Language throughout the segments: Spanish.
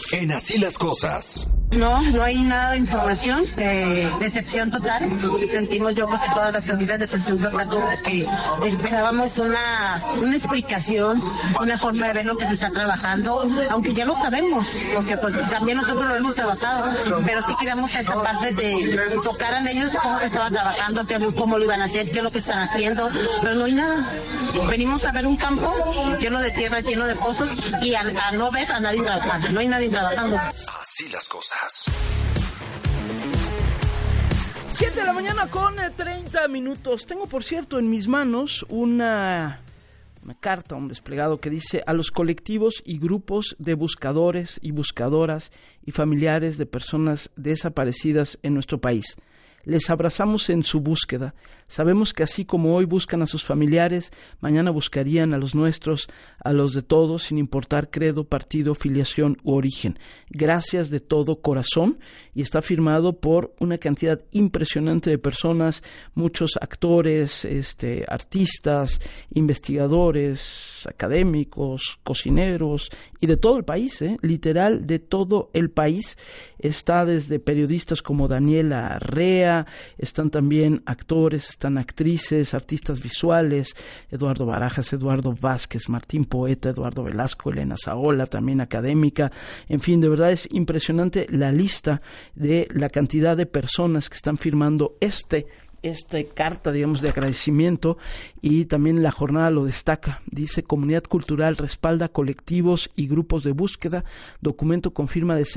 En Así las Cosas. No hay nada de información, decepción total. Sentimos yo creo que todas las familias decepción total porque esperábamos una explicación, una forma de ver lo que se está trabajando, aunque ya lo sabemos, porque pues también nosotros lo hemos trabajado, pero sí queríamos esa parte de tocaran ellos cómo se estaba trabajando, cómo lo iban a hacer, qué es lo que están haciendo, pero no hay nada. Venimos a ver un campo lleno de tierra, lleno de pozos y a no ver a nadie trabajando, no hay nadie trabajando. Así las cosas. 7 de la mañana con 30 minutos. Tengo, por cierto, en mis manos una carta, un desplegado que dice: a los colectivos y grupos de buscadores y buscadoras y familiares de personas desaparecidas en nuestro país. Les abrazamos en su búsqueda. Sabemos que así como hoy buscan a sus familiares, mañana buscarían a los nuestros, a los de todos, sin importar credo, partido, filiación u origen. Gracias de todo corazón. Y está firmado por una cantidad impresionante de personas, muchos actores, artistas, investigadores, académicos, cocineros y de todo el país, literal de todo el país. Está desde periodistas como Daniela Arrea, están también actores, están actrices, artistas visuales, Eduardo Barajas, Eduardo Vázquez, Martín Poeta, Eduardo Velasco, Elena Saola, también académica. En fin, de verdad es impresionante la lista de la cantidad de personas que están firmando esta carta, digamos, de agradecimiento, y también la jornada lo destaca. Dice: Comunidad Cultural respalda colectivos y grupos de búsqueda. Documento con firma de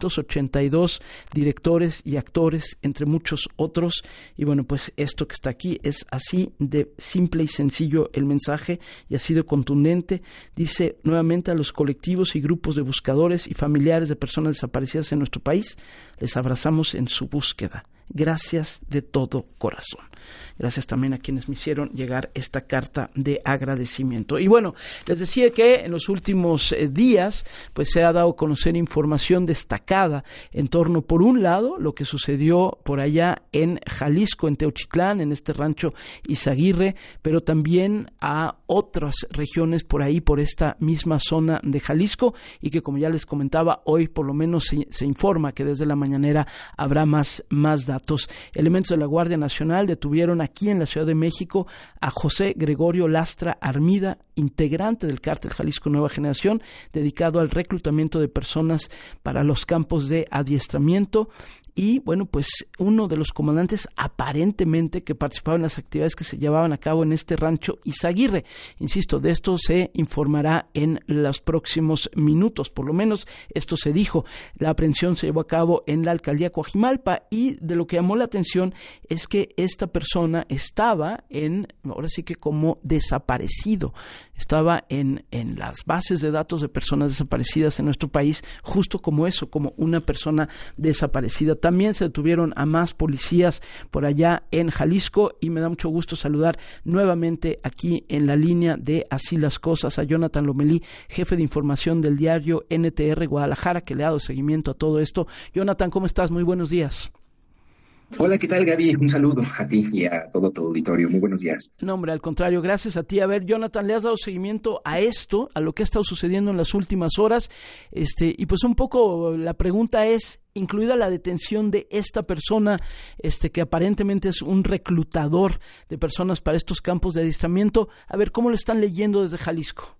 682 directores y actores, entre muchos otros. Y bueno, pues esto que está aquí es así de simple y sencillo el mensaje, y así de contundente. Dice nuevamente: a los colectivos y grupos de buscadores y familiares de personas desaparecidas en nuestro país, les abrazamos en su búsqueda. Gracias de todo corazón. Gracias también a quienes me hicieron llegar esta carta de agradecimiento. Y bueno, les decía que en los últimos días pues se ha dado a conocer información destacada en torno, por un lado, lo que sucedió por allá en Jalisco, en Teochitlán, en este rancho Izaguirre, pero también a otras regiones por ahí, por esta misma zona de Jalisco, y que, como ya les comentaba, hoy por lo menos se informa que desde la mañanera habrá más datos. Elementos de la Guardia Nacional detuvieron aquí en la Ciudad de México a José Gregorio Lastra Armida, integrante del cártel Jalisco Nueva Generación, dedicado al reclutamiento de personas para los campos de adiestramiento. Y bueno, pues uno de los comandantes aparentemente que participaba en las actividades que se llevaban a cabo en este rancho Izaguirre. Insisto, de esto se informará en los próximos minutos, por lo menos esto se dijo. La aprehensión se llevó a cabo en la alcaldía Coajimalpa, y de lo que llamó la atención es que esta persona estaba ahora sí que como desaparecido. Estaba en las bases de datos de personas desaparecidas en nuestro país, justo como eso, como una persona desaparecida. También se detuvieron a más policías por allá en Jalisco, y me da mucho gusto saludar nuevamente aquí en la línea de Así las Cosas a Jonathan Lomelí, jefe de información del diario NTR Guadalajara, que le ha dado seguimiento a todo esto. Jonathan, ¿cómo estás? Muy buenos días. Hola, ¿qué tal, Gaby? Un saludo a ti y a todo tu auditorio. Muy buenos días. No, hombre, al contrario, gracias a ti. A ver, Jonathan, ¿le has dado seguimiento a esto, a lo que ha estado sucediendo en las últimas horas? Y pues un poco la pregunta es, incluida la detención de esta persona, que aparentemente es un reclutador de personas para estos campos de adiestramiento, a ver, ¿cómo lo están leyendo desde Jalisco?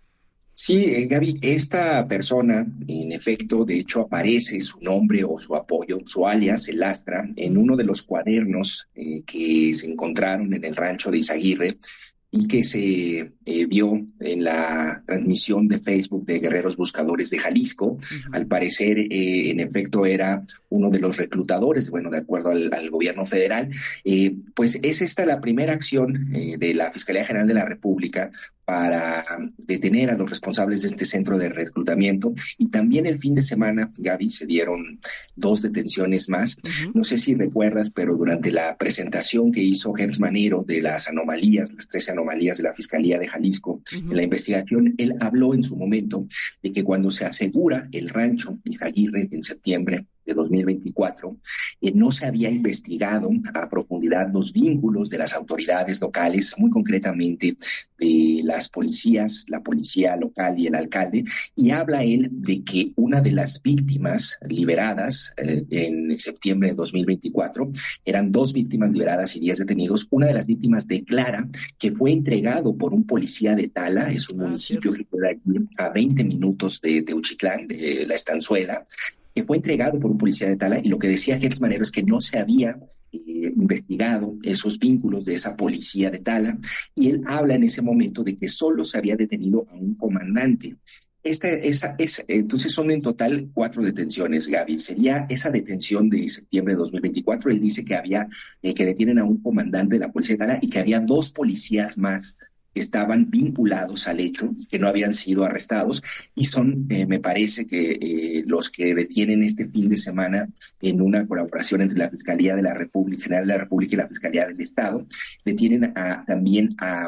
Sí, Gaby, esta persona, en efecto, de hecho, aparece su nombre o su apoyo, su alias, el Lastra, en uno de los cuadernos que se encontraron en el rancho de Izaguirre y que se vio en la transmisión de Facebook de Guerreros Buscadores de Jalisco. Uh-huh. Al parecer, en efecto, era uno de los reclutadores, bueno, de acuerdo al gobierno federal. Pues es esta la primera acción de la Fiscalía General de la República para detener a los responsables de este centro de reclutamiento. Y también el fin de semana, Gaby, se dieron 2 detenciones más. Uh-huh. No sé si recuerdas, pero durante la presentación que hizo Gers Manero de las 13 anomalías de la Fiscalía de Jalisco, uh-huh, en la investigación, él habló en su momento de que cuando se asegura el rancho Izaguirre en septiembre de 2024, no se había investigado a profundidad los vínculos de las autoridades locales, muy concretamente de las policías, la policía local y el alcalde, y habla él de que una de las víctimas liberadas en septiembre de 2024, eran 2 víctimas liberadas y 10 detenidos. Una de las víctimas declara que fue entregado por un policía de Tala, es un municipio que queda aquí a 20 minutos de Teuchitlán, de La Estanzuela, que fue entregado por un policía de Tala, y lo que decía Gers Manero es que no se había investigado esos vínculos de esa policía de Tala, y él habla en ese momento de que solo se había detenido a un comandante. Entonces son en total 4 detenciones, Gaby. Sería esa detención de septiembre de 2024. Él dice que había que detienen a un comandante de la policía de Tala y que había 2 policías más que estaban vinculados al hecho, que no habían sido arrestados, y son, me parece que los que detienen este fin de semana en una colaboración entre la Fiscalía de la República, General de la República y la Fiscalía del Estado, detienen también a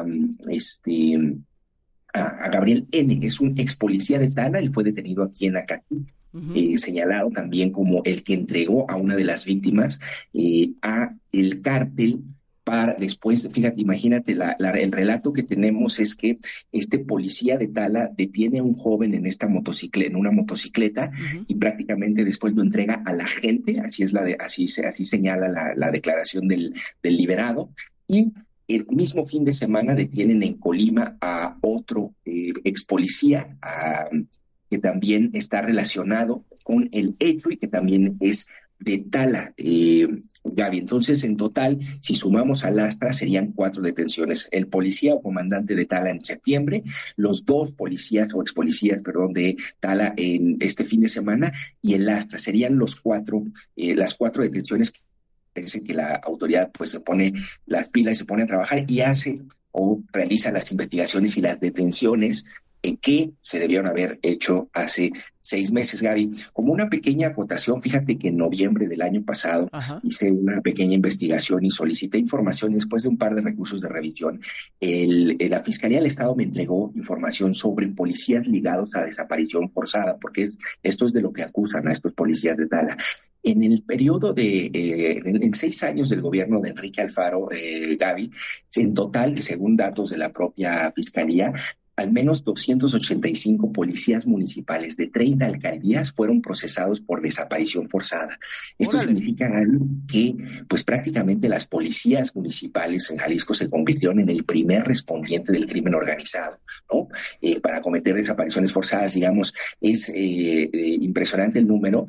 Gabriel N., es un ex policía de Tala, él fue detenido aquí en Acatí, señalado también como el que entregó a una de las víctimas a el cártel. Para después, fíjate, imagínate, el relato que tenemos es que este policía de Tala detiene a un joven en una motocicleta, y prácticamente después lo entrega a la gente, así señala la declaración del liberado, y el mismo fin de semana detienen en Colima a otro ex policía que también está relacionado con el hecho y que también es de Tala, Gaby. Entonces, en total, si sumamos a Lastra, serían 4 detenciones. El policía o comandante de Tala en septiembre, los 2 policías o expolicías, de Tala en este fin de semana, y el Lastra. Serían las 4 detenciones. Parece que la autoridad pues se pone las pilas y se pone a trabajar y hace o realiza las investigaciones y las detenciones que se debieron haber hecho hace 6 meses, Gaby. Como una pequeña acotación, fíjate que en noviembre del año pasado hice una pequeña investigación y solicité información, y después de un par de recursos de revisión, la Fiscalía del Estado me entregó información sobre policías ligados a desaparición forzada, porque esto es de lo que acusan a estos policías de Tala. En el periodo en 6 años del gobierno de Enrique Alfaro, Gaby, en total, según datos de la propia Fiscalía, al menos 285 policías municipales de 30 alcaldías fueron procesados por desaparición forzada. Esto significa que pues prácticamente las policías municipales en Jalisco se convirtieron en el primer respondiente del crimen organizado, ¿no? Para cometer desapariciones forzadas, digamos, es impresionante el número.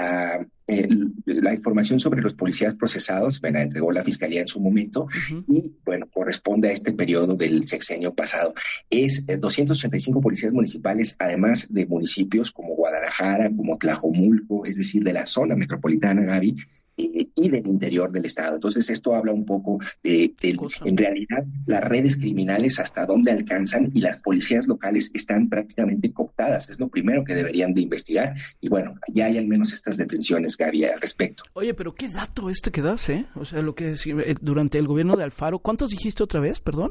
La información sobre los policías procesados me la entregó la Fiscalía en su momento, y bueno, corresponde a este periodo del sexenio pasado. Es 285 policías municipales, además de municipios como Guadalajara, como Tlajomulco, es decir, de la zona metropolitana, Gaby, y del interior del estado. Entonces esto habla un poco en realidad las redes criminales hasta dónde alcanzan, y las policías locales están prácticamente cooptadas. Es lo primero que deberían de investigar, y bueno, ya hay al menos estas detenciones, Gaby, al respecto. Oye, pero qué dato que das, O sea, lo que durante el gobierno de Alfaro, ¿cuántos dijiste otra vez, perdón?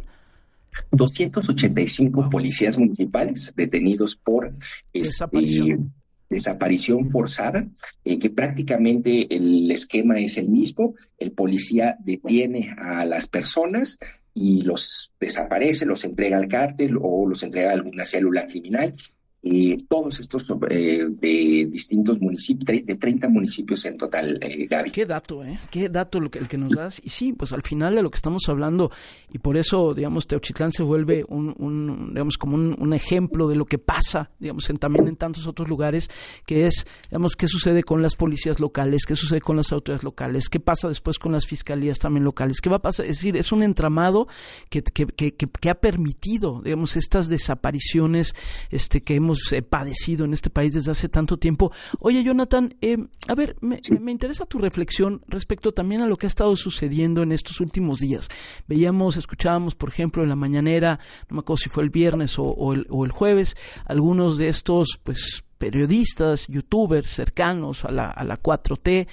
285 policías municipales detenidos por desaparición forzada, que prácticamente el esquema es el mismo. El policía detiene a las personas y los desaparece, los entrega al cártel o los entrega a alguna célula criminal. Todos estos de distintos municipios, de 30 municipios en total, Gaby. Qué dato, Qué dato el que nos das. Y sí, pues al final de lo que estamos hablando, y por eso, digamos, Teuchitlán se vuelve digamos, como un ejemplo de lo que pasa, digamos, también en tantos otros lugares, que es, digamos, qué sucede con las policías locales, qué sucede con las autoridades locales, qué pasa después con las fiscalías también locales, qué va a pasar. Es decir, es un entramado que ha permitido, digamos, estas desapariciones que hemos padecido en este país desde hace tanto tiempo. Oye, Jonathan, a ver, me interesa tu reflexión respecto también a lo que ha estado sucediendo en estos últimos días. Escuchábamos, por ejemplo, en la mañanera, no me acuerdo si fue el viernes o el jueves, algunos de estos, pues periodistas, youtubers cercanos a la 4T,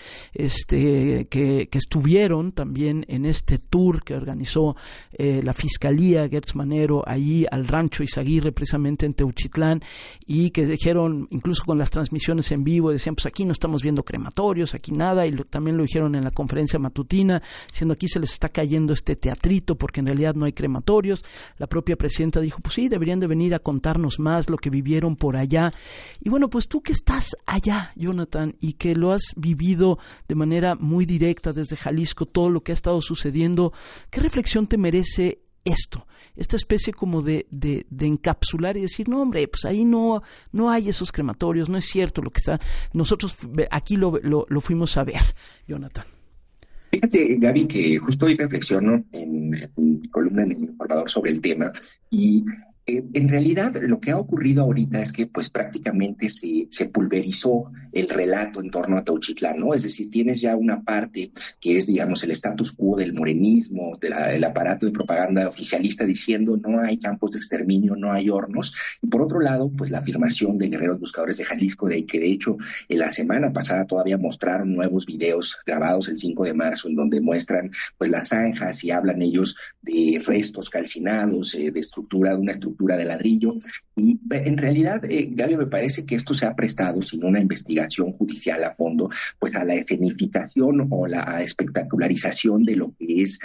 que estuvieron también en este tour que organizó la Fiscalía Gertz Manero ahí al rancho Izaguirre, precisamente en Teuchitlán, y que dijeron, incluso con las transmisiones en vivo, decían, pues aquí no estamos viendo crematorios, aquí nada, y también lo dijeron en la conferencia matutina, diciendo aquí se les está cayendo este teatrito porque en realidad no hay crematorios. La propia presidenta dijo, pues sí, deberían de venir a contarnos más lo que vivieron por allá. Y bueno, pues tú que estás allá, Jonathan, y que lo has vivido de manera muy directa desde Jalisco, todo lo que ha estado sucediendo, ¿qué reflexión te merece esto? Esta especie como de encapsular y decir, no hombre, pues ahí no hay esos crematorios, no es cierto lo que está, nosotros aquí lo fuimos a ver, Jonathan. Fíjate, Gaby, que justo hoy reflexiono en mi columna en El Informador sobre el tema, y en realidad lo que ha ocurrido ahorita es que pues prácticamente se pulverizó el relato en torno a Teuchitlán, ¿no? Es decir, tienes ya una parte que es, digamos, el status quo del morenismo, el aparato de propaganda oficialista diciendo no hay campos de exterminio, no hay hornos, y por otro lado, pues la afirmación de Guerreros Buscadores de Jalisco, de que de hecho en la semana pasada todavía mostraron nuevos videos grabados el 5 de marzo en donde muestran pues las zanjas y hablan ellos de restos calcinados, de una estructura de ladrillo, y en realidad, Gaby, me parece que esto se ha prestado sin una investigación judicial a fondo, pues a la escenificación o a espectacularización de lo que es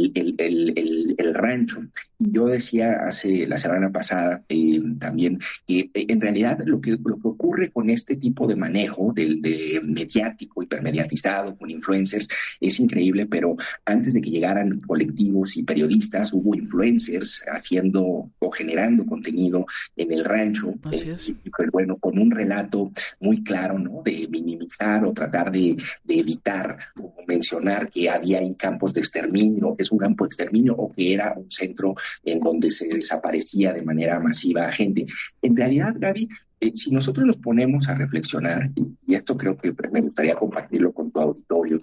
el rancho. Yo decía la semana pasada también que en realidad lo que ocurre con este tipo de manejo de mediático, hipermediatizado, con influencers, es increíble, pero antes de que llegaran colectivos y periodistas, hubo influencers haciendo o generando contenido en el rancho, bueno, con un relato muy claro, ¿no? De minimizar o tratar de evitar o mencionar que había ahí campos de exterminio, que es un campo de exterminio o que era un centro en donde se desaparecía de manera masiva a gente. En realidad, Gaby, si nosotros nos ponemos a reflexionar, y esto creo que me gustaría compartirlo con tu auditorio,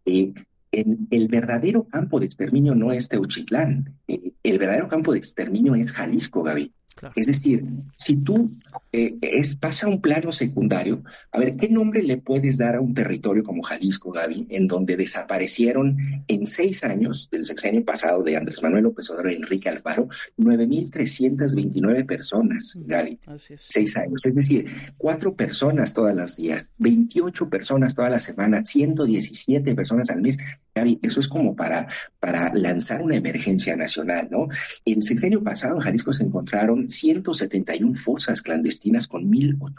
en el verdadero campo de exterminio no es Teuchitlán, el verdadero campo de exterminio es Jalisco, Gaby. Claro. Es decir, si tú pasa a un plano secundario, a ver, ¿qué nombre le puedes dar a un territorio como Jalisco, Gaby, en donde desaparecieron en 6 años del sexenio pasado de Andrés Manuel López Obrador y Enrique Alfaro 9,329 personas, Gaby? 6 años, es decir, 4 personas todos los días, 28 personas toda la semana, 117 personas al mes. Gaby, eso es como para lanzar una emergencia nacional, ¿no? En el sexenio pasado en Jalisco se encontraron 171 fosas clandestinas con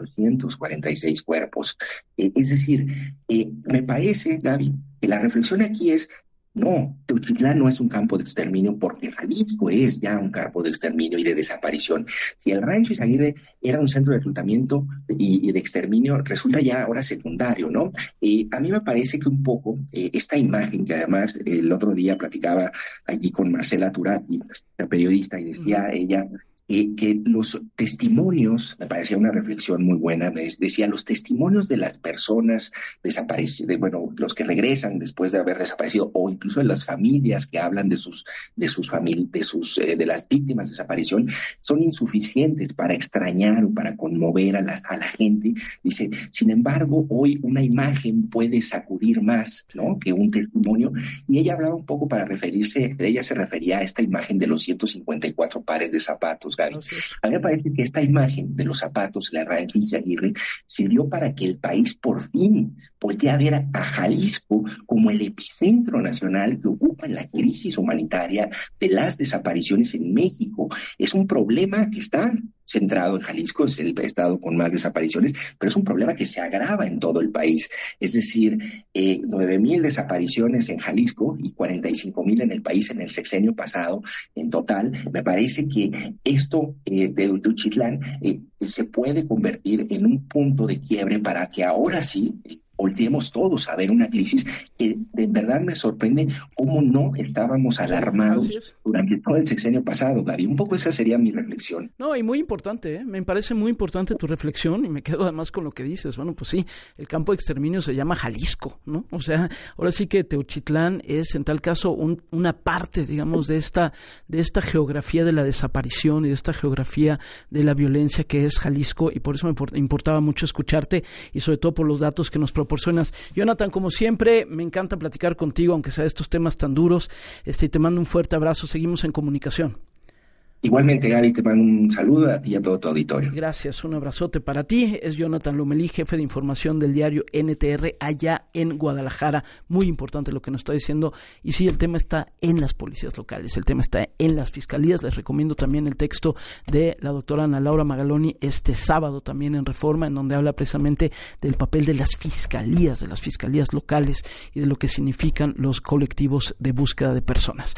1,846 cuerpos. Es decir, me parece, Gaby, que la reflexión aquí es, no, Teuchitlán no es un campo de exterminio porque Jalisco es ya un campo de exterminio y de desaparición. Si el rancho Izaguirre era un centro de reclutamiento y de exterminio, resulta ya ahora secundario, ¿no? A mí me parece que un poco esta imagen, que además el otro día platicaba allí con Marcela Turati, la periodista, y decía ella que los testimonios, me parecía una reflexión muy buena, me decía, los testimonios de las personas desaparecidas, bueno, los que regresan después de haber desaparecido, o incluso de las familias que hablan de las víctimas de desaparición, son insuficientes para extrañar o para conmover a la gente. Dice, sin embargo, hoy una imagen puede sacudir más, ¿no?, que un testimonio, y ella hablaba un poco ella se refería a esta imagen de los 154 pares de zapatos. A mí me parece que esta imagen de los zapatos, la rancho Izaguirre, sirvió para que el país por fin voltee a ver a Jalisco como el epicentro nacional que ocupa en la crisis humanitaria de las desapariciones en México. Es un problema que está centrado en Jalisco, es el estado con más desapariciones, pero es un problema que se agrava en todo el país. Es decir, 9,000 desapariciones en Jalisco y 45,000 en el país en el sexenio pasado en total. Me parece que esto de Teuchitlán se puede convertir en un punto de quiebre para que ahora sí volteemos todos a ver una crisis que de verdad me sorprende cómo no estábamos alarmados durante todo el sexenio pasado, Gaby. Un poco esa sería mi reflexión. No, y muy importante, me parece muy importante tu reflexión, y me quedo además con lo que dices. Bueno, pues sí, el campo de exterminio se llama Jalisco, ¿no? O sea, ahora sí que Teochitlán es en tal caso una parte, digamos, de esta geografía de la desaparición y de esta geografía de la violencia que es Jalisco, y por eso me importaba mucho escucharte, y sobre todo por los datos que nos proporcionas. Jonathan, como siempre, me encanta platicar contigo, aunque sea de estos temas tan duros. Te mando un fuerte abrazo, seguimos en comunicación. Igualmente, Gaby, te mando un saludo a ti y a todo tu auditorio. Gracias, un abrazote para ti. Es Jonathan Lomelí, jefe de información del diario NTR allá en Guadalajara. Muy importante lo que nos está diciendo. Y sí, el tema está en las policías locales, el tema está en las fiscalías. Les recomiendo también el texto de la doctora Ana Laura Magaloni este sábado también en Reforma, en donde habla precisamente del papel de las fiscalías locales y de lo que significan los colectivos de búsqueda de personas.